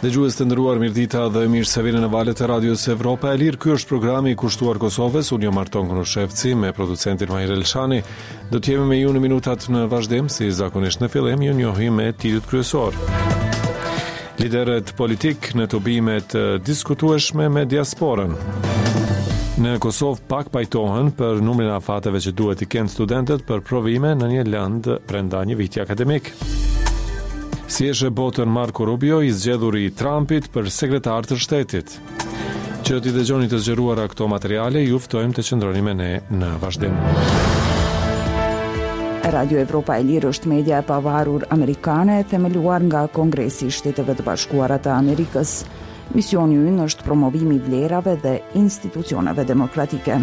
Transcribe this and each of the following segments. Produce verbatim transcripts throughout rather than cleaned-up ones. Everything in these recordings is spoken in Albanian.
Dëgjues të nderuar, mirëdita dhe mirë se vini në valët e Radios Evropa e Lirë. Ky është programi i kushtuar Kosovës. Unë jam Arton Krushevci me producentin Mahir Elshani. Do të jemi me ju në minutat në vazhdim, si zakonisht në fillim ju njohim me titullet kryesor. Liderët politik në tubimet diskutueshme me diasporën. Në Kosovë pak pajtohen për numrin e afateve që duhet i kenë studentët për provime në një lëndë brenda një viti akademik. Si eshe botën Marco Rubio i zgjedhur i Trumpit për sekretar të shtetit. Që t'i dëgjoni të zgjeruara këto materiale, ju ftojmë të qëndroni me ne në vazhdim. Radio Evropa e Lirë është media e pavarur amerikane e themeluar nga Kongresi i Shteteve të Bashkuara të Amerikës. Misioni i ynë është promovimi i vlerave dhe institucioneve demokratike.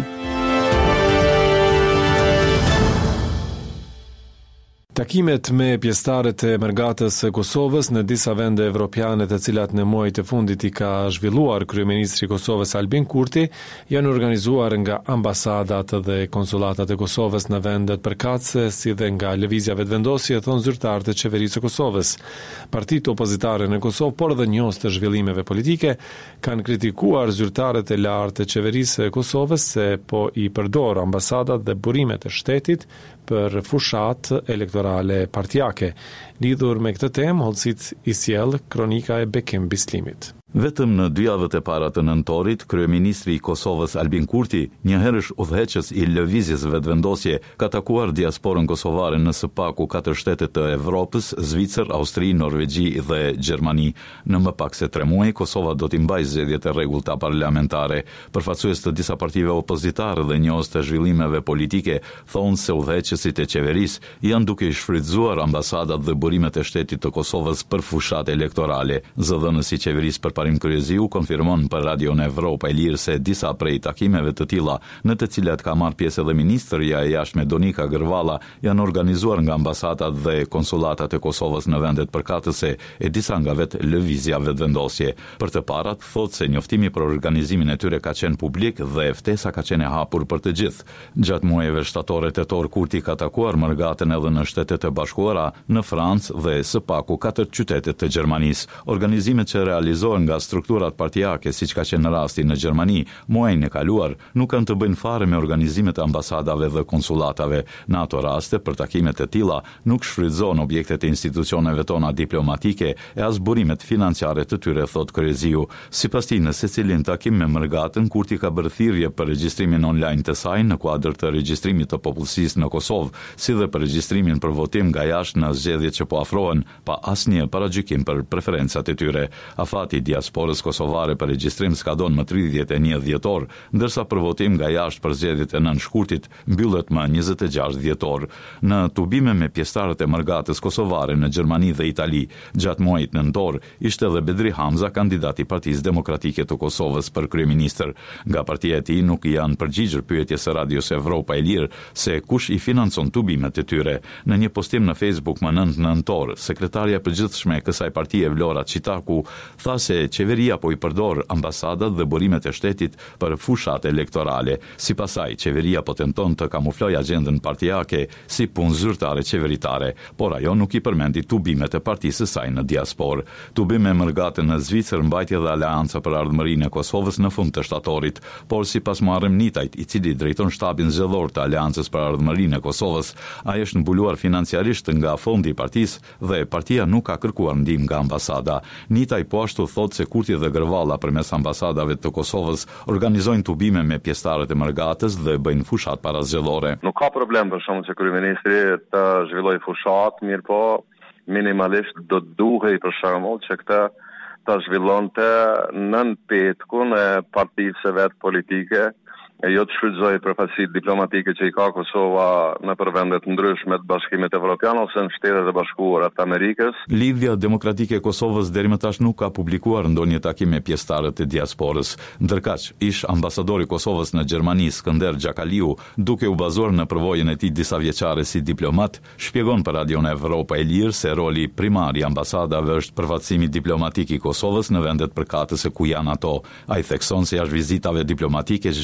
Takimet me pjesëtarët e Mërgatës së Kosovës në disa vende evropiane të cilat në muajt e fundit i ka zhvilluar kryeministri i Kosovës Albin Kurti janë organizuar nga ambasadat dhe konsulatat e Kosovës në vendet përkatëse, si dhe nga lëvizja vetëvendosje, thon zyrtarët e qeverisë së Kosovës. Partitë opozitare në Kosovë, por dhe njohës të zhvillimeve politike, kanë kritikuar zyrtarët e lartë të qeverisë së Kosovës se po i përdor ambasadat dhe burimet e shtetit për fushat elektorale partijake. Lidhur me këtë temë, hollësit i sjell kronika e Bekim Bislimit. Vetëm në dy javët e para të nëntorit, kryeministri i Kosovës Albin Kurti, njëherësh udhëheqës i lëvizjes vetëvendosje, ka takuar diasporën kosovare në së paku katër shtete të Evropës, Zvicër, Austri, Norvegji dhe Gjermani. Në më pak se tre muaj, Kosova do t'i mbajë zgjedhjet e rregullta parlamentare. Përfaqësues të disa partive opozitare dhe njohës të zhvillimeve politike thonë se udhëheqësit e qeverisë janë duke i shfrytzuar ambasadat dhe burimet e shtetit të Kosovës për fushat elektorale. Zëdhënësi i qeverisë për Parim Kryesiu konfirmon për Radio Evropa e Lirë se disa prej takimeve të tilla, në të cilat ka marrë pjesë edhe ministrja e jashtme Donika Gërvalla, janë organizuar nga ambasadat dhe konsulatat e Kosovës në vendet përkatëse e disa nga vetë lëvizja vetëvendosje. Për të parat, thotë se njoftimi për organizimin e tyre ka qenë publik dhe ftesa ka qenë e hapur për të gjithë. Gjatë muajve shtatore tetor, Kurti ka takuar Mërgatën edhe në Shtetet e Bashkuara, në Francë dhe së paku katër qytetet të Gjermanisë. Organizimet që realizohen nga strukturat partijake, siç ka qenë rasti në Gjermani, muajin e kaluar, nuk kanë të bëjnë fare me organizimet e ambasadave dhe konsulatave. Në ato raste, për takimet e tilla, nuk shfrytëzohen objektet e institucioneve tona diplomatike e as burimet financiare të tyre, thot Kryesiu. Sipas tij, në secilin takim me Mërgatën, Kurti ka bërë thirrje për regjistrimin online të saj në kuadër të regjistrimit të popullsisë në Kosovë, si dhe për regjistrimin për votim nga jashtë në zgjedhjet që po afrohen, pa asnjë paragjykim për preferencat e tyre. Afati diasporës kosovare për regjistrim s'ka donë më tridhjetë e një dhjetor, ndërsa për votim nga jashtë për zgjedhjet e nëntë shkurtit mbyllet më njëzet e gjashtë dhjetor. Në tubime me pjesëtarët e Mërgatës kosovare në Gjermani dhe Itali, gjatë muajit nëntor, ishte edhe Bedri Hamza, kandidat i Partisë Demokratike të Kosovës për kryeministër. Nga partia e tij nuk janë përgjigjur pyetjes së Radios Evropa e Lirë se kush i financon tubimet e tyre. Në një postim në Facebook më nëntë nëntor, sekretarja e përgjithshme e kësaj partie Vlora Çitaku tha se qeveria po i përdor ambasadat dhe burimet e shtetit për fushat elektorale. Sipas saj, qeveria po tenton të kamuflojë agjendën partijake si punë zyrtare qeveritare, por ajo nuk i përmendi tubimet e partisë së saj në diasporë. Tubim me Mërgatën në Zvicër, mbajtje dhe aleanca për ardhmërinë e Kosovës në fund të shtatorit, por sipas Muharrem Nitajt, i cili drejton shtabin zgjedhor të Aleancës për ardhmërinë e Kosovës, ai është mbuluar financiarisht nga fondi i partisë dhe partia nuk ka kërkuar ndihmë nga ambasada. Nitaj po ashtu thotë se Kurti dhe Gërvalla përmes ambasadave të Kosovës organizojnë tubime me pjesëtarët e Mërgatës dhe bëjnë fushat parazgjedhore. Nuk ka problem për shkak që kryeministri të zhvillojë fushat, mirë po minimalisht do duhej për shembull që këtë ta zhvillonte nën petkun e partisë vet politike, e jo të shfrytëzojë përfaqësitë diplomatike që i ka Kosova në për vende të ndryshme të Bashkimit Evropian ose në Shtetet e Bashkuara të Amerikës. Lidhja Demokratike e Kosovës deri më tash nuk ka publikuar ndonjë takim me pjesëtarët e diasporës. Ndërkaq, ish ambasadori i Kosovës në Gjermani, Skënder Xhakaliu, duke u bazuar në përvojën e tij disa vjeçare si diplomat, shpjegon për Radio Evropa e Lirë se roli primar i ambasadave është përfaqësimi diplomatik i Kosovës në vendet përkatëse ku janë ato. Ai thekson se jashtë vizitave diplomatike çdo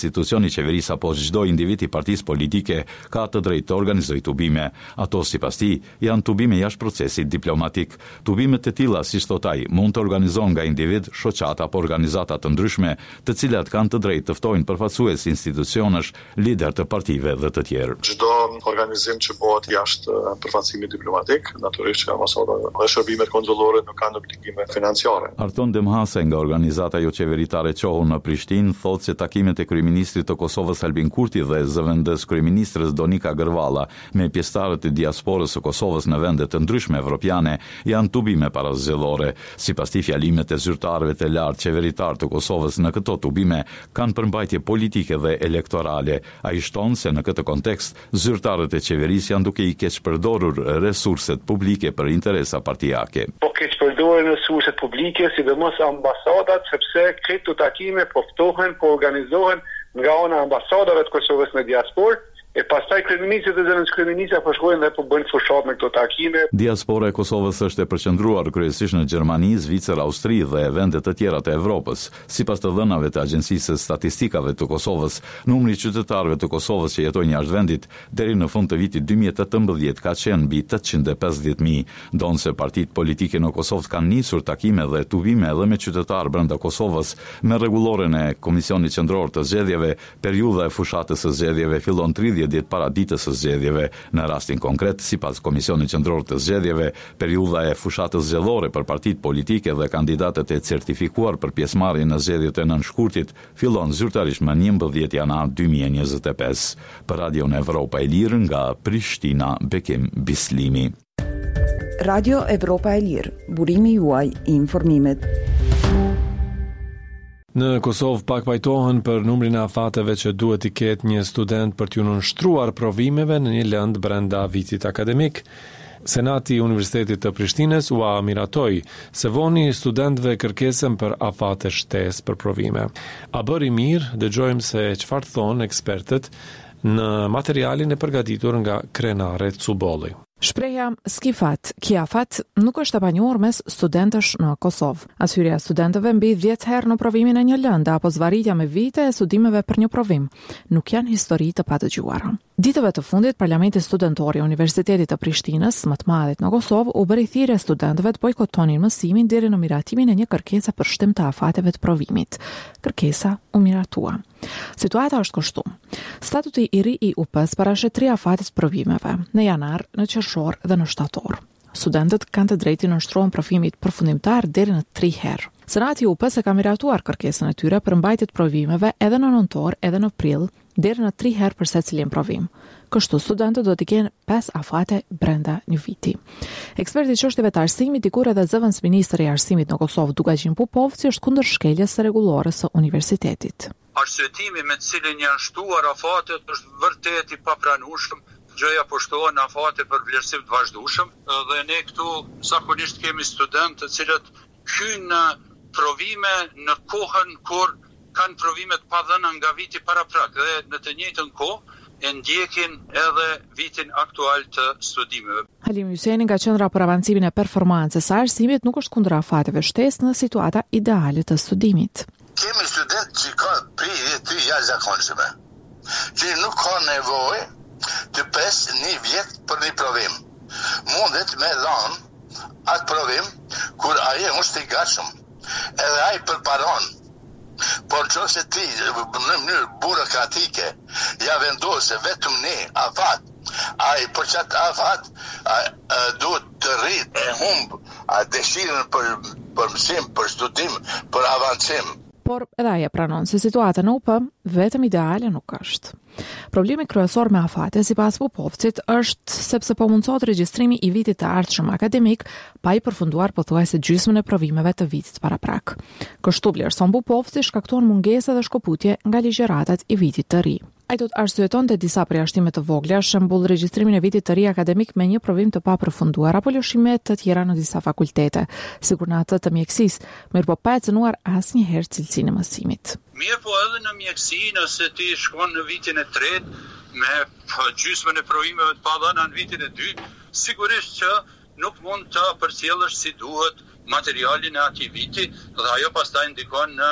institucioni qeverisë apo çdo individ i partisë politike ka të drejtë të organizojë tubime. Ato sipas tij janë tubime jashtë procesit diplomatik. Tubimet e tilla, siç thot ai, mund të organizohen nga individ, shoqata apo organizata të ndryshme, të cilat kanë të drejtë të ftojnë përfaqësues institucionesh, lider të partive dhe të tjerë. Çdo organizim që bëhet jashtë përfaqësimit diplomatik, natyrisht që ambasada dhe shërbimet kontrollore nuk kanë obligime financiare. Arton Demhase nga organizata jo qeveritare Qohu në Prishtinë thotë se takimet e kryeministrit të Kosovës Albin Kurti dhe zëvendës kryeministres Donika Gërvalla me pjesëtarët e diasporës së Kosovës në vende të ndryshme evropiane janë tubime parazgjedhore. Sipas tij, fjalimet e zyrtarëve të lartë qeveritar të Kosovës në këto tubime kanë përmbajtje politike dhe elektorale. Ai shton se në këtë kontekst zyrtarët e qeverisë janë duke i keq përdorur resurset publike për interesa partijake. Po keq përdoren resurset publike, sidomos ambasadat, sepse këto takime po ftohen, po organizohen nga ana ambasadave të Kosovës në diasporë. E pastaj kryeministët dhe zëvendës kryeministra po shkojnë dhe po bëjnë fushat me këto takime. Diaspora e Kosovës është e përqendruar kryesisht në Gjermani, Zvicër, Austri dhe vende të tjera të Evropës. Sipas të dhënave të Agjencisë së Statistikave të Kosovës, numri i qytetarëve të Kosovës që jetojnë jashtë vendit deri në fund të vitit dy mijë e tetëmbëdhjetë ka qenë mbi tetëqind e pesëdhjetë mijë. Donse partitë politike në Kosovë kanë nisur takime dhe tubime edhe me qytetarë brenda Kosovës me rregulloren e Komisionit Qendror të Zgjedhjeve, periudha e fushatës së zgjedhjeve fillon tridhjetë ditë para ditës së zgjedhjeve. Në rastin konkret, sipas Komisionit Qendror të Zgjedhjeve, periudha e fushatës zgjedhore për partitë politike dhe kandidatët e certifikuar për pjesëmarrje në zgjedhjet e nënshkurtit fillon zyrtarisht më njëmbëdhjetë janar dy mijë e njëzet e pesë. Për Radion Evropa e Lirë nga Prishtina, Bekim Bislimi. Radio Evropa e Lirë, burimi juaj i informimit. Në Kosovë pak pajtohen për numrin e afateve që duhet i ketë një student për t'ju nënshtruar provimeve në një lëndë brenda vitit akademik. Senati i Universitetit të Prishtinës u miratoi se voni studentëve kërkesën për afate shtesë për provime. A bëri mirë, dëgjojmë se çfarë thonë ekspertët në materialin e përgatitur nga Krenare Cubolli. Shpreha s'ki fat, ki afat nuk është e panjohur mes studentësh në Kosovë. Ashyrja e studentëve mbi dhjetë herë në provimin e një lëndë apo zvarritja me vite e studimeve për një provim nuk janë histori të padëgjuara. Ditëve të fundit, Parlamenti Studentor i Universitetit të Prishtinës, më të madhit në Kosovë, u bëri thirrje studentëve të bojkotonin mësimin deri në miratimin e një kërkese për shtim të afateve të provimit. Kërkesa u miratua. Situata është kështu. Statuti i ri i U P-s parashet tri afate të provimeve, në janar, në qershor dhe në shtator. Studentët kanë të drejtin në nështrohen provimit përfundimtar deri në tri herë. Senati i U P-s e ka miratuar kërkesën e tyre për mbajtje të provimeve edhe në nëntor, edhe në prill, deri në tri herë për secilin provim. Kështu studentët do të kenë pesë afate brenda një viti. Eksperti i çështjeve të arsimit, dikur edhe zëvendës ministri i arsimit në Kosovë, Dugajin Pupovci, është kundër shkeljes së rregullore së universitetit. Arsyetimi me të cilin janë shtuar afatet është vërtet i papranueshëm. Gjëja po shtohen afate për vlerësim të vazhdueshëm dhe ne këtu zakonisht kemi studentë të cilët hyjnë në provime në kohën kur kanë provimet pa dhëna nga viti paraprak dhe në të njëjtën kohë e ndjekin edhe vitin aktual të studimeve. Halim Hyseni nga Qendra për Avancimin e Performancës së Arsimit nuk është kundër afateve shtesë në situata ideale të studimit. Kemi student që ka prirje të jashtëzakonshme, që nuk ka nevojë të pes një vjet për një provim. Mundet me dhanë atë provim kur aje është i gatshëm, edhe ai përparon. Por që se ti në mënyrë burokratike ja vendose vetëm një afat, ai për qatë afat a, a, duhet të rritë e humbë a dëshirën për, për mësim, për studim, për avancim. Por edhe ai e pranon se situata në U P vetëm ideale nuk është. Problemi kryesor me afate, sipas Pupovcit, është sepse po mundsohet regjistrimi i vitit të ardhshëm akademik pa i përfunduar pothuajse gjysmën e provimeve të vitit paraprak. Kështu vlerëson Pupovci shkakton mungesa dhe shkoputje nga ligjëratat i vitit të ri. Ai do të arsyetonte disa përjashtime të vogla, shembull regjistrimin e vitit të ri akademik me një provim të papërfunduar apo lëshime të tjera në disa fakultete, sikur në atë të mjekësisë, mirë po pa e cënuar asnjëherë cilësinë e mësimit. Mirë po edhe në mjekësi, nëse ti shkon në vitin e tretë me gjysmën e provimeve të padhëna në vitin e dytë, sigurisht që nuk mund të përcjellësh si duhet materialin e atij viti dhe ajo pastaj ndikon në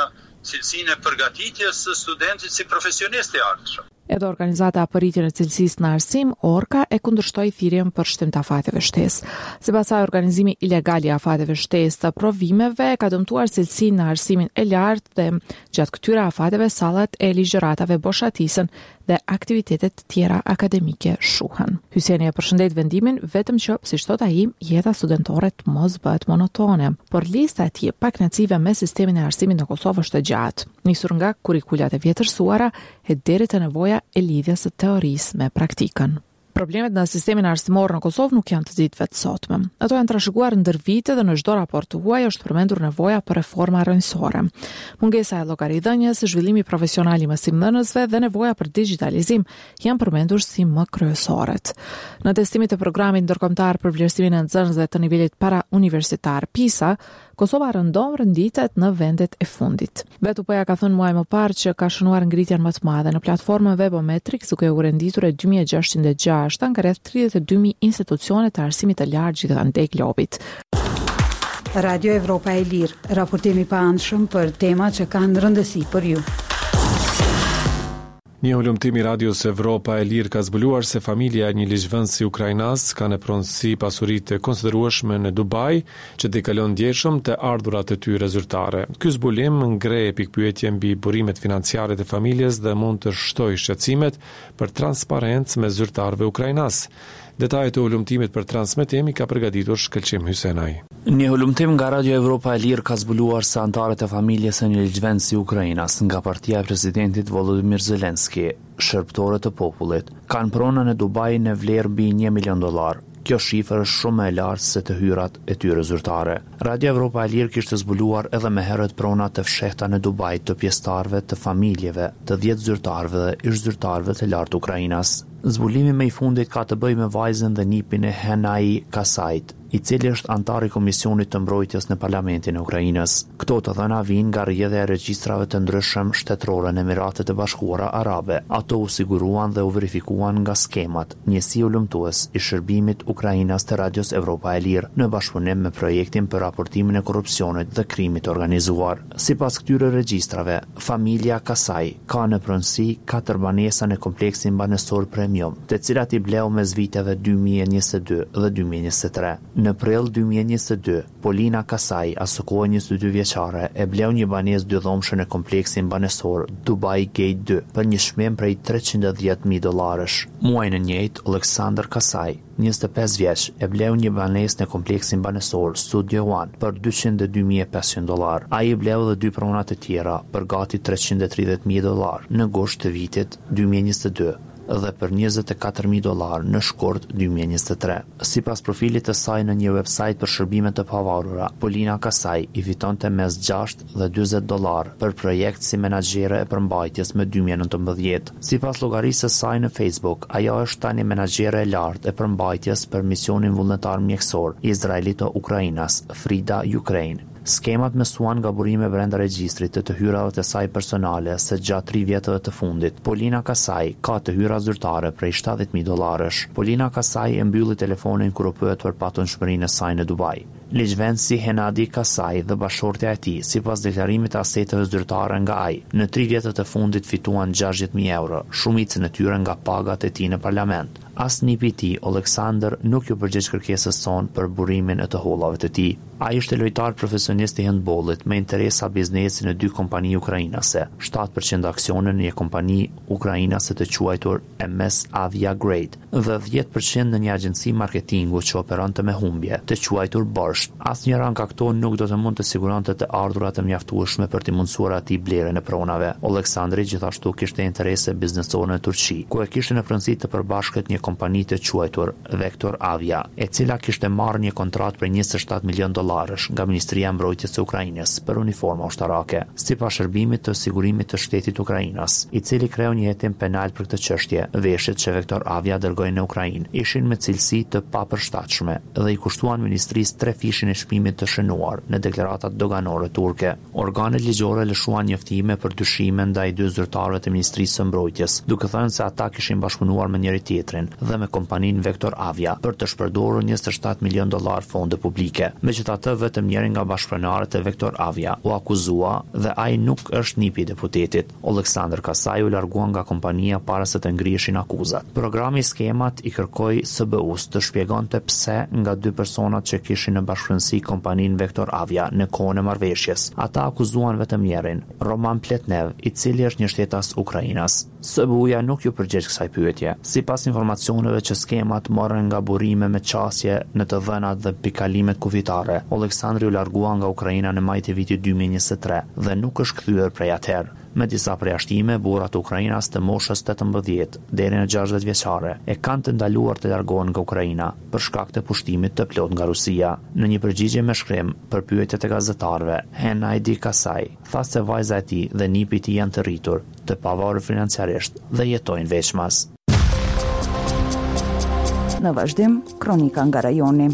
cilësinë e përgatitjes së studentit si profesionist i ardhshëm. Edhe organizata për rritjen e cilësisë në arsim, Orka, e kundërshtoi thirrjen për shtim të afateve shtesë. Sipas saj, organizimi ilegal i afateve shtesë të provimeve ka dëmtuar cilësinë në arsimin e lartë dhe gjatë këtyre afateve sallat e ligjëratave boshatisën dhe aktivitetet tjera akademike shuhen. Hysieni e përshëndet vendimin vetëm që, siç thot ai, jeta studentore të mos bëhet monotone, por lista e tij pakënaqësive me sistemin e arsimit në Kosovë është e gjatë, nisur nga kurrikulat e vjetërsuara e deri te nevoja e lidhjes së teorisë me praktikën. Problemet në sistemin arsimor në Kosovë nuk janë të ditëve të sotme. Ato janë trashëguar ndër vite dhe në çdo raport të huaj është përmendur nevoja për reforma rrënjësore. Mungesa e llogaridhënies, zhvillimi profesional i mësimdhënësve dhe nevoja për digitalizim janë përmendur si më kryesoret. Në testimet e programit ndërkombëtar për vlerësimin e nxënësve të nivelit para universitar PISA, Kosova rëndom rënditet në vendet e fundit. Betu Poja ka thënë muaj më parë që ka shënuar ngritjen më të madhe në platformën Webometrics, duke u renditur e dy mijë e gjashtëqind e gjashtë nga rreth tridhjetë e dy mijë institucione të arsimit të lartë gjithandej globit. Radio Evropa e Lirë, raportimi pa anshëm për tema që kanë rëndësi për ju. Një hulumtim i Radios Evropa e Lirë ka zbuluar se familja e një ligjvënësi ukrainas ka në pronësi pasuritë të konsiderueshme në Dubai, që t'i kalon ndjeshëm të ardhurat e tyre zyrtare. Ky zbulim ngre pikpyetje mbi burimet financiare të familjes dhe mund të shtojë shqetësimet për transparencë me zyrtarëve ukrainas. Detajet e hulumtimit për transmetim i ka përgatitur Shkëlqim Hysenaj. Një hulumtim nga Radio Evropa e Lirë ka zbuluar se antarët e familjes së një ligjvënësi ukrainas nga partia e presidentit Volodymyr Zelenski, shërbëtorët të popullit, kanë pronën e Dubai në vlerë mbi një milion dollar. Kjo shifër është shumë më e lartë se të hyrat e tyre zyrtare. Radio Evropa e Lirë kishte zbuluar edhe më herët prona të fshehta në Dubai të pjesëtarëve të familjeve, të dhjetë zyrtarëve dhe ish zyrtarëve të lartë Ukrainas. Zbulimi më i fundit ka të bëjë me vajzën dhe nipin e Henai Kasait, i cili është antar i Komisionit të Mbrojtjes në Parlamentin e Ukrainës. Këto të dhëna vijnë nga rrjedhja e regjistrave të ndryshëm shtetërore në Emiratet e Bashkuara Arabe. Ato u siguruan dhe u verifikuan nga skemat, njësi ulëmtues i shërbimit Ukrainas të Radios Evropa e Lirë në bashkëpunim me projektin për raportimin e korrupsionit dhe krimit organizuar. Sipas këtyre regjistrave, familja Kasai ka në pronësi katër banesa në kompleksin banesor premium, të cilat i bleu mes viteve dy mijë e njëzet e dy dhe dy mijë e njëzet e tre. Në prill dy mijë e njëzet e dy, Polina Kasai, asokohej njëzet e dy vjeçare, e bleu një banesë dy dhomshë në kompleksin banesor Dubai Gate dy për një çmim prej treqind e dhjetë mijë dollarësh. Muajin e njëjtë, Aleksandr Kasai, njëzet e pesë vjeç, e bleu një banesë në kompleksin banesor Studio One për dyqind e dy mijë e pesëqind dollar. Ai bleu edhe dy prona të tjera për gati treqind e tridhjetë mijë dollar në gusht të vitit dy mijë e njëzet e dy. Dhe për njëzet e katër mijë dollar në shkurt dy mijë e njëzet e tre. Sipas profilit të saj në një website për shërbime të pavarura, Polina Kasai i fitonte mes gjashtë dhe dyzet dollar për projekt si menaxhere e përmbajtjes më dy mijë e nëntëmbëdhjetë. Sipas llogarisë së saj në Facebook, ajo është tani menaxhere e lartë e përmbajtjes për misionin vullnetar mjekësor i Izraelit të Ukrainas, Frida Ukraine. Skemat mësuan nga burime brenda regjistrit të të hyrave të saj personale se gjatë tri vjetëve të fundit. Polina Kasai ka të hyra zyrtare prej shtatëdhjetë mijë dollarësh. Polina Kasai e mbylli telefonin kur u pyet për patentshmërinë e saj në Dubai. Ligjvënësi Henadi Kasai dhe bashortja e tij, sipas deklarimit të aseteve zyrtare nga ai, në tri vjetët e fundit fituan gjashtëdhjetë mijë euro, shumicën e tyre nga pagat e tij në parlament. As nipi i tij, Aleksandr, nuk ju përgjigj kërkesës son për burimin e të hollave të tij. Ai ishte lojtar profesionist i handbollit me interesa biznesi në dy kompani ukrainase, shtatë përqind aksione në një kompani ukrainase të quajtur M S Avia Grade dhe dhjetë përqind në një agjenci marketingu që operonte me humbje, të quajtur Borscht. Asnjëra nga këto nuk do të mund të siguronte të ardhurat e mjaftueshme për të mundsuar atij blerjen e pronave. Aleksandri gjithashtu kishte interese biznesore në Turqi, ku e kishte në pronësi të përbashkët një kompani të quajtur Vector Avia, e cila kishte marrë një kontratë për njëzet e shtatë milion dollarësh nga Ministria e Mbrojtjes së Ukrainës për uniforma ushtarake, sipas shërbimit të sigurimit të shtetit Ukrainas, i cili kreu një hetim penal për këtë çështje. Veshjet që Vector Avia dërgoi në Ukrainë ishin me cilësi të papërshtatshme dhe i kushtuan ministrisë tre fishin e shpimit të shënuar në deklaratat doganore turke. Organet ligjore lëshuan njoftime për dyshime ndaj dy zyrtarëve të Ministrisë së Mbrojtjes, duke thënë se ata kishin bashkëpunuar me njëri tjetrin dhe me kompaninë Vektor Avia për të shpërdorur njëzet e shtatë milion dollar fonde publike. Megjithatë, vetëm njëri nga bashkëpronarët e Vektor Avia u akuzua dhe ai nuk është nipi i deputetit. Oleksandr Kasai u largua nga kompania para se të ngrihen akuzat. Programi Skemat i kërkoi S B U-s të shpjegonte pse nga dy personat që kishin në bashkëpunësi kompaninë Vektor Avia në kohën e marrëveshjes. Ata akuzuan vetëm njërin, Roman Pletnev, i cili është një shtetas Ukrainas. S B U-ja nuk ju përgjigj kësaj pyetje. Sipas informacioneve që Skemat morën nga burime me qasje në të dhënat dhe pikalimet kufitare, Oleksandri u largua nga Ukraina në maj të vitit dy mijë e njëzet e tre dhe nuk është kthyer prej atëherë. Me disa përjashtime, burrat të Ukrainas të moshës tetëmbëdhjetë deri në gjashtëdhjetë vjeçare e kanë të ndaluar të largohen nga Ukraina për shkak të pushtimit të plot nga Rusia. Në një përgjigje me shkrim për pyetjet e gazetarëve, Henadi Kasai tha se vajza e tij dhe nipi i tij janë të rritur, të pavarur financiarisht dhe jetojnë veçmas. Në vazhdim, kronika nga rajoni.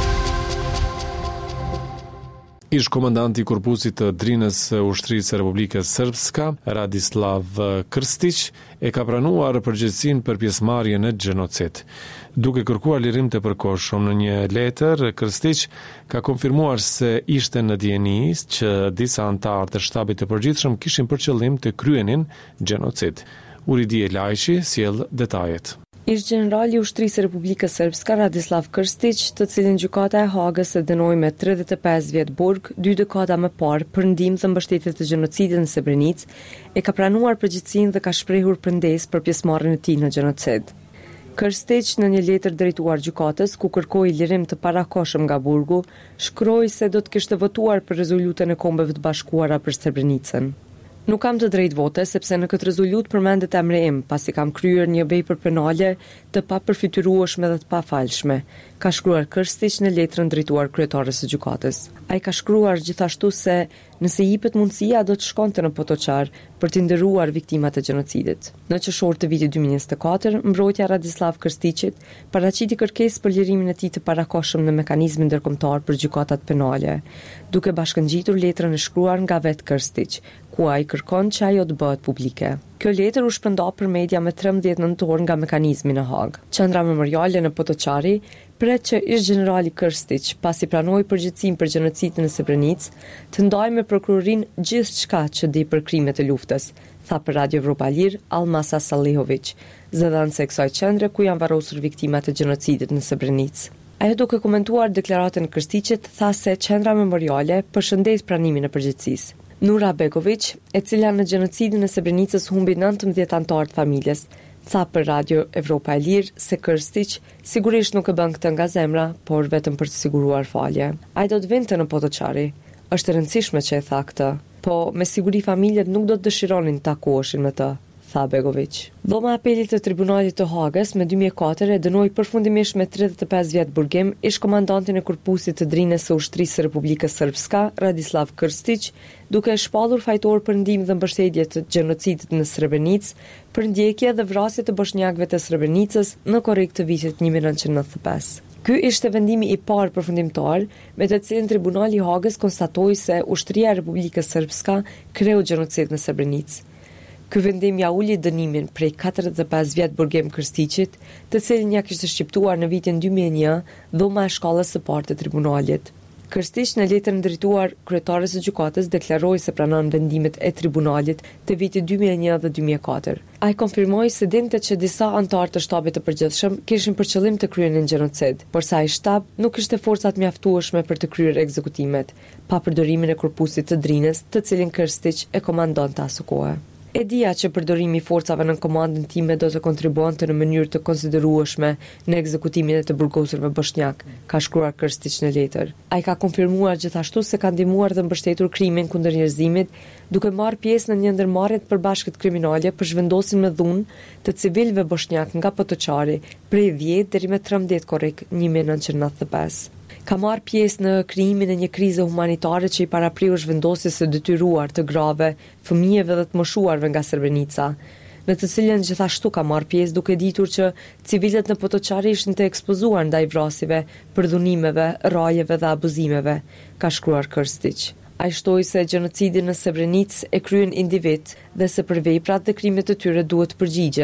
Ish komandanti i korpusit të drinës së ushtrisë së Republikës Srpska, Radislav Krstić, e ka pranuar përgjegjësinë për pjesëmarrje në gjenocid. Duke kërkuar lirim të përkohshëm në një letër, Krstić ka konfirmuar se ishte në dieni që disa anëtarë të shtabit të përgjithshëm kishin për qëllim të kryenin gjenocid. Uridi Elajshi sjell detajet. Ish generali i ushtrisë së Republikës Srpska Radislav Krstić, të cilin gjykata e Hagës e dënoi me tridhjetë e pesë vjet burg, dy dekada më parë për ndihmë dhe mbështetje të gjenocidit në Srebrenicë, e ka pranuar përgjegjësinë dhe ka shprehur prandesë për pjesëmarrjen e tij në gjenocid. Krstić në një letër drejtuar gjykatës, ku kërkoi lirim të parakohshëm nga burgu, shkroi se do të kishte votuar për rezolutën e Kombeve të Bashkuara për Srebrenicën. Nuk kam të drejtë vote, sepse në këtë rezolut përmendet emri im, pasi kam kryer një vepër penale të papërfytyrueshme dhe të pafalshme, ka shkruar Krstić në letrën drejtuar kryetares së gjykatës. Ai ka shkruar gjithashtu se nëse i jepet mundësia do të shkonte në Potoçar për të nderuar viktimat e gjenocidit. Në qershor të vitit dy mijë e njëzet e katër, mbrojtja Radislav Krstićit paraqiti kërkesë për lirimin e tij të parakohshëm në mekanizmin ndërkombëtar për gjykatat penale, duke bashkëngjitur letrën e shkruar nga vetë Krstić, ku ai kërkon që ajo të bëhet publike. Kjo letër u shpërnda për media me trembëdhjetë nëntor nga mekanizmi në Hagë. Qendra memoriale në Potoçari pret që ish generali Krstić, pasi pranoi përgjegjësinë për gjenocidin në Srebrenicë, të ndajë me prokurorinë gjithçka që di për krimet e luftës, tha për Radio Evropa e Lirë Almasa Salihović, zëdhënëse e kësaj qendre ku janë varrosur viktimat e gjenocidit në Srebrenicë. Ajo duke komentuar deklaratën e Krstićit, tha se qendra memoriale përshëndet pranimin e përgjegjësisë. Nura Begović, e cila në gjenocidin e Srebrenicës humbi nëntëmbëdhjetë anëtar të familjes, tha për Radio Evropa e Lirë se Krstić sigurisht nuk e bën këtë nga zemra, por vetëm për të siguruar falje. Ai do të vinte në Potoçari. Është e rëndësishme që e tha këtë, po me siguri familjet nuk do të dëshironin të takoheshin me të, tha Begović. Dhoma e apelit të Tribunalit të Hagës me dy mijë e katër e dënoi përfundimisht me tridhjetë e pesë vjet burgim ish komandantin e korpusit të drinës së ushtrisë së Republikës Srpska, Radislav Krstić, duke e shpallur fajtor për ndihmë dhe mbështetje të gjenocidit në Srebrenicë, për ndjekje dhe vrasje të bosnjakëve të Srebrenicës në korrik të vitit një mijë e nëntëqind e nëntëdhjetë e pesë. Ky ishte vendimi i parë përfundimtar me të cilin Tribunali i Hagës konstatoi se ushtria e Republikës Srpska kreu gjenocid në Srebrenicë. Ky vendim ja uli dënimin prej katërdhjetë e pesë vjet burgim Krstićit, të cilin ja kishte shqiptuar në vitin dy mijë e një dhoma e shkallës së parë të tribunalit. Krstić në letrën drejtuar kryetares së gjykatës deklaroi se pranon vendimet e tribunalit të vitit dy mijë e një dhe dy mijë e katër. Ai konfirmoi se dinte që disa anëtar të shtabit të përgjithshëm kishin për qëllim të kryenin gjenocid, por sa ai shtab nuk kishte forcat mjaftueshme për të kryer ekzekutimet, pa përdorimin e korpusit të drinës, të cilin Krstić e komandonte asaj kohe. E dija që përdorimi i forcave në komandën time do të kontribuonte në mënyrë të konsiderueshme në ekzekutimin e të burgosurve bosnjak, ka shkruar Krstić në letër. Ai ka konfirmuar gjithashtu se ka ndihmuar dhe mbështetur krimin kundër njerëzimit, duke marrë pjesë në një ndërmarrje të përbashkët kriminale për zhvendosin me dhunë të civilëve bosnjak nga Potoçari prej dhjetë deri me trembëdhjetë korrik një mijë e nëntëqind e nëntëdhjetë e pesë. Ka marrë pjesë në krijimin e një krize humanitare që i parapriu zhvendosjes së detyruar të grave, fëmijëve dhe të moshuarve nga Srebrenica, në të cilën gjithashtu ka marrë pjesë duke ditur që civilët në Potoçari ishin të ekspozuar ndaj vrasjeve, përdhunimeve, rrajeve dhe abuzimeve, ka shkruar Krstić. Ai shtoi se gjenocidi në Srebrenicë e kryen individ dhe se për veprat dhe krimet e tyre duhet përgjigjen,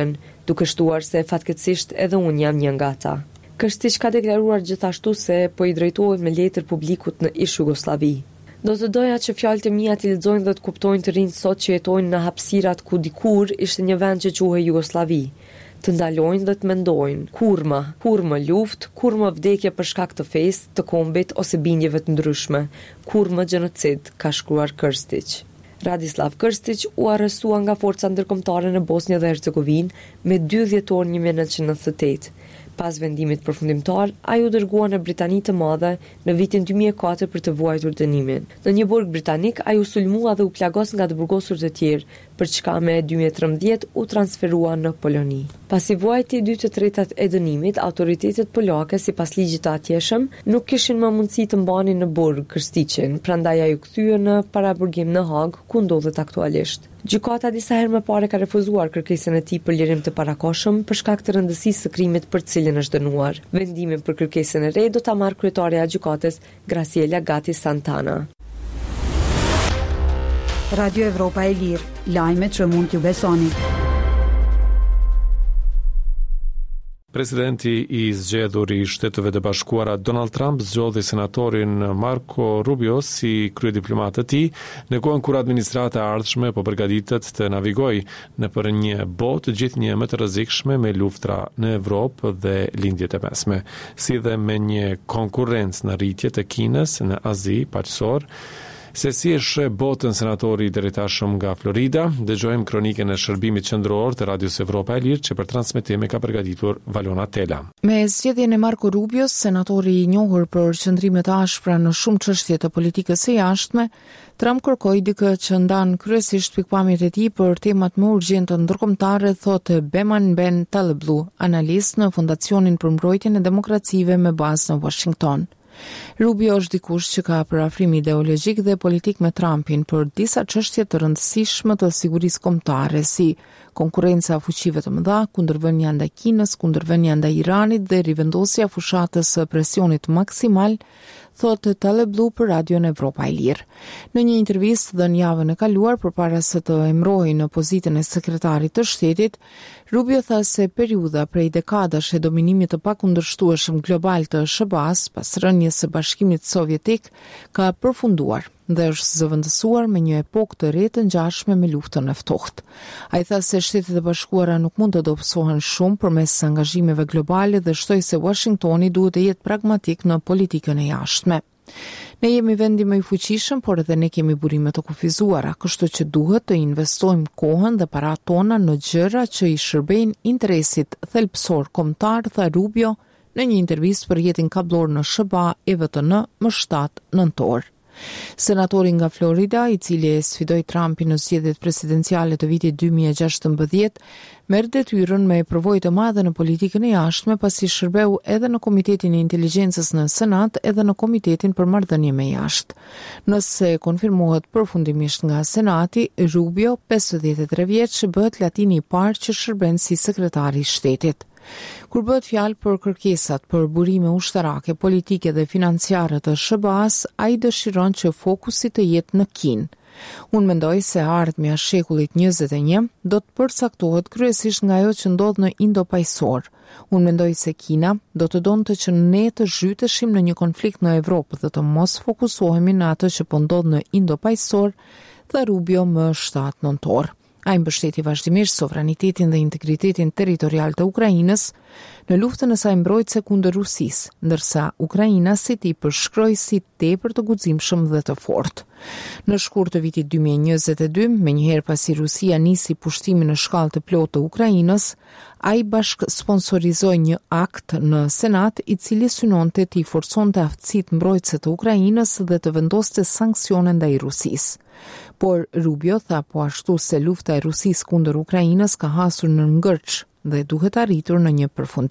duke shtuar se fatkeqësisht edhe unë jam një nga ata. Krstiç ka deklaruar gjithashtu se po i drejtohet me letër publikut në ish Jugosllavi. Do të doja që fjalët e mia të lexojnë dhe të kuptojnë të rinjt sot që jetojnë në hapësirat ku dikur ishte një vend që quhej Jugosllavi. Të ndalojnë dhe të mendojnë, kur më, kur më luft, kur më vdekje për shkak të fesë, të kombit ose bindjeve të ndryshme, kur më gjenocid, ka shkruar Krstiç. Radislav Krstić u arrestua nga forca ndërkombëtare në Bosnjë dhe Hercegovinë me dy dhjetor një mijë e nëntëqind e nëntëdhjetë e tetë. Pas vendimit përfundimtar, ai u dërgua në Britani të Madhe në vitin dy mijë e katër për të vuajtur dënimin. Në një burg britanik, ai u sulmua dhe u plagos nga të burgosur të tjerë, për çka me dy mijë e trembëdhjetë u transferua në Poloni. Pasi vuajti dy të tretat e dënimit, autoritetet polake, sipas ligjit të atjeshëm, nuk kishin më mundësi të mbanin në burg Krstiçin, prandaj ai u kthye në paraburgim në Hag, ku ndodhet aktualisht. Gjykata disa herë më parë ka refuzuar kërkesën e tij për lirim të parakohshëm për shkak të rëndësisë së krimit për të cilin është dënuar. Vendimin për kërkesën e re do ta marrë kryetaria e gjykatës Graciela Gatti Santana. Radio Evropa e Lirë, lajmet që mund t'ju besoni. Presidenti i zgjedhur i Shteteve të Bashkuara Donald Trump zgjodhi senatorin Marco Rubio si kryediplomat të tij në kohën kur administrata e ardhshme po përgatitet të navigojë nëpër një botë gjithnjë më të rrezikshme me luftra në Evropë dhe lindjet e mesme, si dhe me një konkurrencë në rritje të Kinës në Azi paqësor. Se si e sheh botën senatori i drejtashëm nga Florida, dëgjojmë kronikën e shërbimit qendror të Radios Evropa e Lirë që për transmetim e ka përgatitur Valona Tela. Me zgjedhjen e Marco Rubios, senatori i njohur për qëndrime të ashpra në shumë çështje të politikës së jashtme, Trump kërkoi dikë që ndan kryesisht pikpamjet e tij për temat më urgjente ndërkombëtare, thotë Beman Ben Taleblu, analist në Fondacionin për Mbrojtjen e Demokracive me bazë në Washington. Rubio është dikush që ka parafrim ideologjik dhe politik me Trumpin për disa çështje të rëndësishme të sigurisë kombëtare, si konkurrenca fuqive të mëdha, kundërvënia ndaj Kinës, kundërvënia ndaj Iranit dhe rivendosja fushatës së presionit maksimal, thotë Taleblu për Radion Evropa e Lirë. Në një intervistë dhënë javën e kaluar përpara se të emërohej në pozitën e sekretarit të shtetit, Rubio tha se periudha prej dekadash e dominimit të pakundërshtueshëm global të S B A-s pas rënies së Bashkimit Sovjetik ka përfunduar dhe është zëvendësuar me një epokë të re të ngjashme me luftën e ftohtë. Ai tha se Shtetet e Bashkuara nuk mund të dobësohen shumë përmes angazhimeve globale dhe shtoi se Washingtoni duhet të jetë pragmatik në politikën e jashtme. Ne jemi vendi më i fuqishëm, por edhe ne kemi burime të kufizuara, kështu që duhet të investojmë kohën dhe paratë tona në gjëra që i shërbejnë interesit thelbësor kombëtar, tha Rubio në një intervistë për jetin kablor në S B A E V T N më shtatë nëntor. Senatori nga Florida, i cili e sfidoi Trumpin në zgjedhjet presidenciale të vitit dy mijë e gjashtëmbëdhjetë, merr detyrën me përvojë të madhe në politikën e jashtme pasi shërbeu edhe në Komitetin e Inteligjencës në Senat edhe në Komitetin për Marrëdhënie me Jashtë. Nëse konfirmohet përfundimisht nga Senati, Rubio, pesëdhjetë e tre vjeç, bëhet latini i parë që shërben si sekretari i shtetit. Kur bëhet fjalë për kërkesat për burime ushtarake, politike dhe financiare të S B A-s, ai dëshiron që fokusi të jetë në Kinë. Unë mendoj se ardhmja e shekullit njëzet e një do të përcaktohet kryesisht nga ajo që ndodh në Indo-Paqësor. Unë mendoj se Kina do të donte që ne të zhyteshim në një konflikt në Evropë dhe të mos fokusohemi në atë që po ndodh në Indo-Paqësor, tha Rubio më shtatë nëntor. Ai mbështeti vazhdimisht sovranitetin dhe integritetin territorial të Ukrainës në luftën e saj mbrojtëse kundër Rusisë, ndërsa Ukraina si ti përshkroi si tepër të guximshëm dhe të fortë. Në shkurt të vitit dy mijë e njëzet e dy, menjëherë pasi Rusia nisi pushtimin në shkallë të plotë të Ukrainës, ai bashk sponsorizoi një akt në Senat i cili synonte të i forconte aftësitë mbrojtëse të Ukrainës dhe të vendoste sanksione ndaj Rusisë. Por Rubio tha po ashtu se lufta e Rusisë kundër Ukrainës ka hasur në ngërç dhe duhet arritur në një përfundim.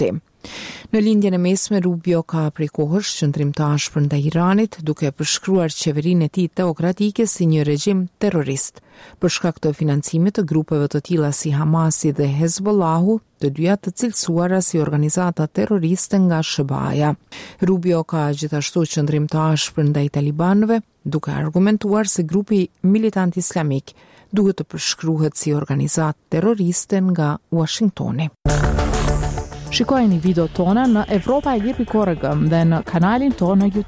Në lindjen e mesme, Rubio ka prej kohësh qëndrimtar ndaj Iranit, duke përshkruar qeverinë e tij teokratike si një regjim terrorist. Për shkak të financimit të grupeve të tilla si Hamasi dhe Hezbollahu, të dyja të cilësuara si organizata terroriste nga S B A-ja. Rubio ka gjithashtu qëndrimtar ndaj talibanëve, duke argumentuar se grupi militant islamik duhet të përshkruhet si organizatë terroriste nga Washingtoni. Shikojeni video tona në evropa e lir pikë org dhe në kanalin tonë në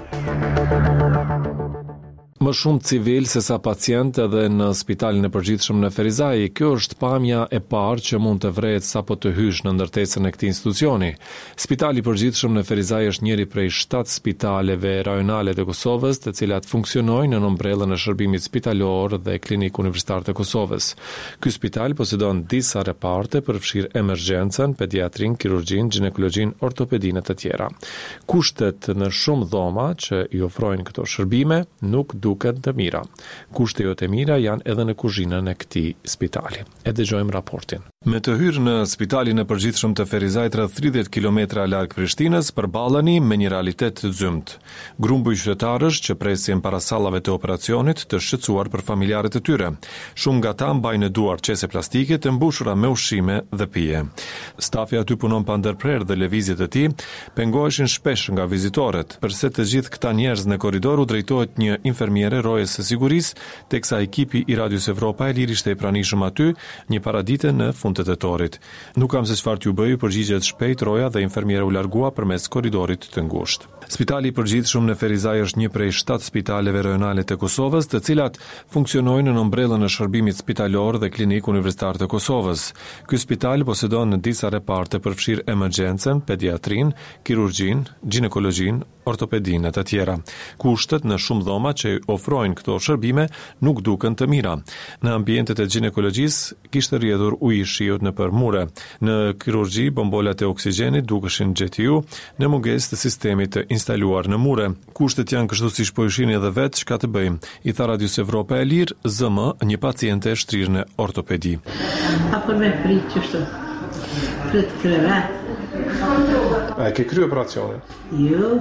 YouTube. Më shumë civil se sa pacient edhe në spitalin e përgjithshëm në Ferizaj, kjo është pamja e parë që mund të vrehet sapo të hysh në ndërtesën e këtij institucioni. Spitali i përgjithshëm në Ferizaj është njëri prej shtatë spitaleve rajonale të Kosovës, të cilat funksionojnë në umbrellën e shërbimit spitalor dhe klinik universitar të Kosovës. Ky spital posedon disa reparte përfshir emergjencën, pediatrin, kirurgjin, ginekologjin, ortopedinë e të tjera. Kushtet në shumë dhoma që i ofrojnë këto shërbime nuk duken të mira. Kushtet jo të mira janë edhe në kuzhinën e këtij spitali. E dëgjojmë raportin. Me të hyrë në spitalin e përgjithshëm të Ferizajt rreth tridhjetë kilometra larg Prishtinës, përballani me një realitet të zymt. Grumbull qytetarësh që presin para sallave të operacionit të shqetësuar për familjarët e tyre. Shumë nga ta mbajnë në duar qese plastike të mbushura me ushqime dhe pije. Stafi aty punon pa ndërprerje dhe lëvizjet e tij pengoheshin shpesh nga vizitorët, përse të gjithë këta njerëz në korridor u drejtohet një infermiere rojes së sigurisë, teksa ekipi i Radios Evropa e Lir ishte i pranishëm aty një paradite në fund të tetorit. Nuk kam se çfarë t'ju bëj, përgjigjet shpejt roja dhe infermiera u largua përmes korridorit të ngushtë. Spitali i përgjithshëm në Ferizaj është një prej shtatë spitaleve rajonale të Kosovës, të cilat funksionojnë në umbrellën e shërbimit spitalor dhe klinik universitar të Kosovës. Ky spital posedon disa reparte përfshir emergjencën, pediatrin, kirurgjin, ginekologjin, ortopedinë e të tjera. Kushtet në shumë dhoma që ofrojnë këto shërbime nuk duken të mira. Në ambientet e ginekologjisë kishte rrjedhur ujë i shiut nëpër mure. Në kirurgji bombolat e oksigjenit dukeshin G T U në mungesë të sistemit të instaluar në mure. Kushtet janë kështu siç po i shihni edhe vetë, çka të bëjmë? I tha Radios Evropa e Lir, Z M, një paciente e shtrirë në ortopedi. Apo me prit çështë. Prit krevat. A ke kryer operacionin? Jo.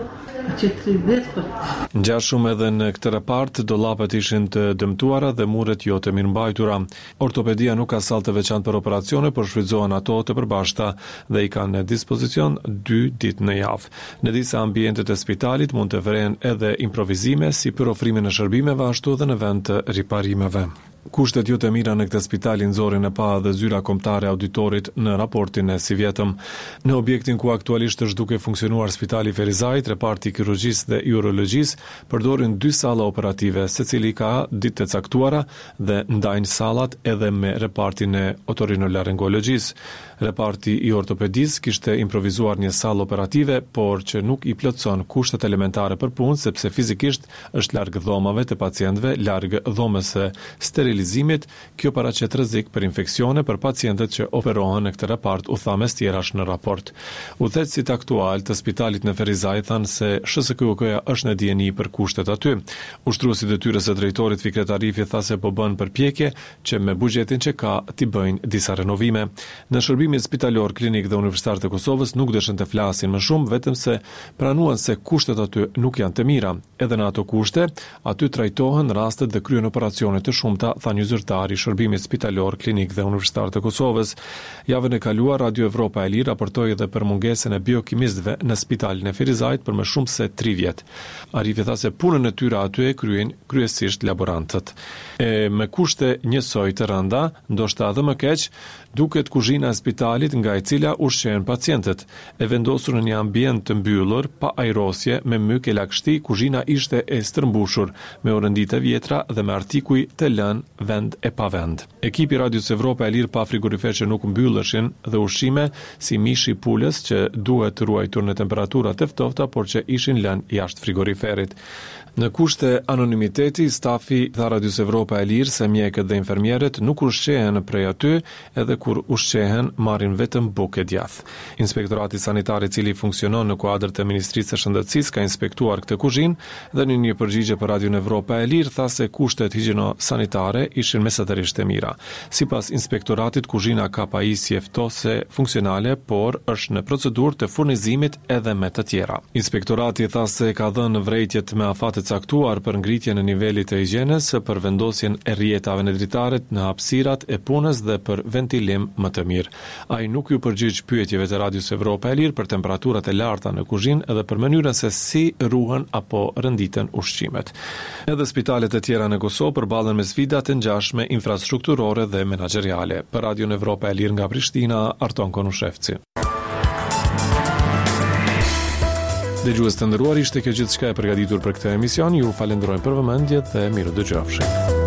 Ngjashëm edhe në këtë repart, dollapet ishin të dëmtuara dhe muret jo të mirëmbajtura. Ortopedia nuk ka sallë të veçantë për operacione, por shfrytëzohen ato të përbashkëta dhe i kanë në dispozicion dy ditë në javë. Në disa ambientet e spitalit mund të vrehen edhe improvizime si për ofrimin e shërbimeve ashtu edhe në vend të riparimeve. Kushtet jo të mira në këtë spitalin nxorën e pa dhe zyra kombëtare auditorit në raportin e si vjetëm. Në objektin ku aktualisht është duke funksionuar spitali Ferizajt, reparti kirurgjisë dhe urologjisë përdorin dy salla operative, secili ka ditë të caktuara dhe ndajnë sallat edhe me repartin e otorinolaryngologjisë. Reparti i ortopedisë kishte improvizuar një sallë operative, por që nuk i plotson kushtet elementare për punë, sepse fizikisht është larg dhomave të pacientëve, larg dhomës së sterilizimit. Kjo paraqet rrezik për infeksione për pacientët që operohen në këtë repart, u tha mes tjerash në raport. Udhëheqësit aktual të spitalit në Ferizaj thanë se S S K U K-ja është në dieni për kushtet aty. Ushtruesi i detyrës së drejtorit Fikret Arifi tha se po bën përpjekje që me buxhetin që ka t'i bëjnë disa renovime. Në shërbimin spitalor, klinik dhe universitar të Kosovës nuk dëshën të flasin më shumë, vetëm se pranuan se kushtet aty nuk janë të mira. Edhe në ato kushte, aty trajtohen rastet dhe kryen operacione të shumta, tha një zyrtar i shërbimit spitalor, klinik dhe universitar të Kosovës. Javën e kaluar, Radio Evropa e Lir raportoi edhe për mungesën e biokimistëve në spitalin e Ferizajt për më shumë se tri vjet. Arifi tha se punën e tyre aty e kryen kryesisht laborantët. E me kushte njësoj të rënda, ndoshta edhe më keq, duket kuzhina e spitalit nga e cila ushqehen pacientët. E vendosur në një ambient të mbyllur, pa ajrosje, me myk e lagështi, kuzhina ishte e stërmbushur, me orëndi të vjetra dhe me artikuj të lënë vend e pa vend. Ekipi Radios Evropa e Lir pa frigorifer që nuk mbylleshin dhe ushqime si mishi pulës që duhet ruajtur në temperatura të ftofta, por që ishin lënë jashtë frigoriferit. Në kushte anonimiteti, stafi tha Radios Evropa e Lir se mjekët dhe infermierët nuk ushqehen prej aty, edhe kur ushqehen marrin vetëm bukë e djathtë. Inspektorati sanitar i cili funksionon në kuadër të Ministrisë së Shëndetësisë ka inspektuar këtë kuzhinë dhe në një përgjigje për Radion Evropa e Lirë tha se kushtet higjieno-sanitare ishin mesatërisht e mira. Sipas inspektoratit, kuzhina ka pajisje ftose funksionale, por është në procedurë të furnizimit edhe me të tjera. Inspektorati tha se ka dhënë vrejtjet me afate caktuar për ngritjen e nivelit të higjienës, për vendosjen e rrjetave në dritaret, në hapësirat e punës dhe për ventilim më të mirë. Ai nuk ju përgjigj pyetjeve të Radios Evropa e Lirë për temperaturat e larta në kuzhinë edhe për mënyrën se si ruhen apo rënditen ushqimet. Edhe spitalet e tjera në Kosovë përballen me sfida të ngjashme infrastrukturore dhe menaxheriale. Për Radion Evropa e Lirë nga Prishtina, Arton Konushevci. Dëgjues të nderuar, ishte kjo gjithçka e përgatitur për këtë emision. Ju falenderoj për vëmendjen dhe miru dëgjofshi.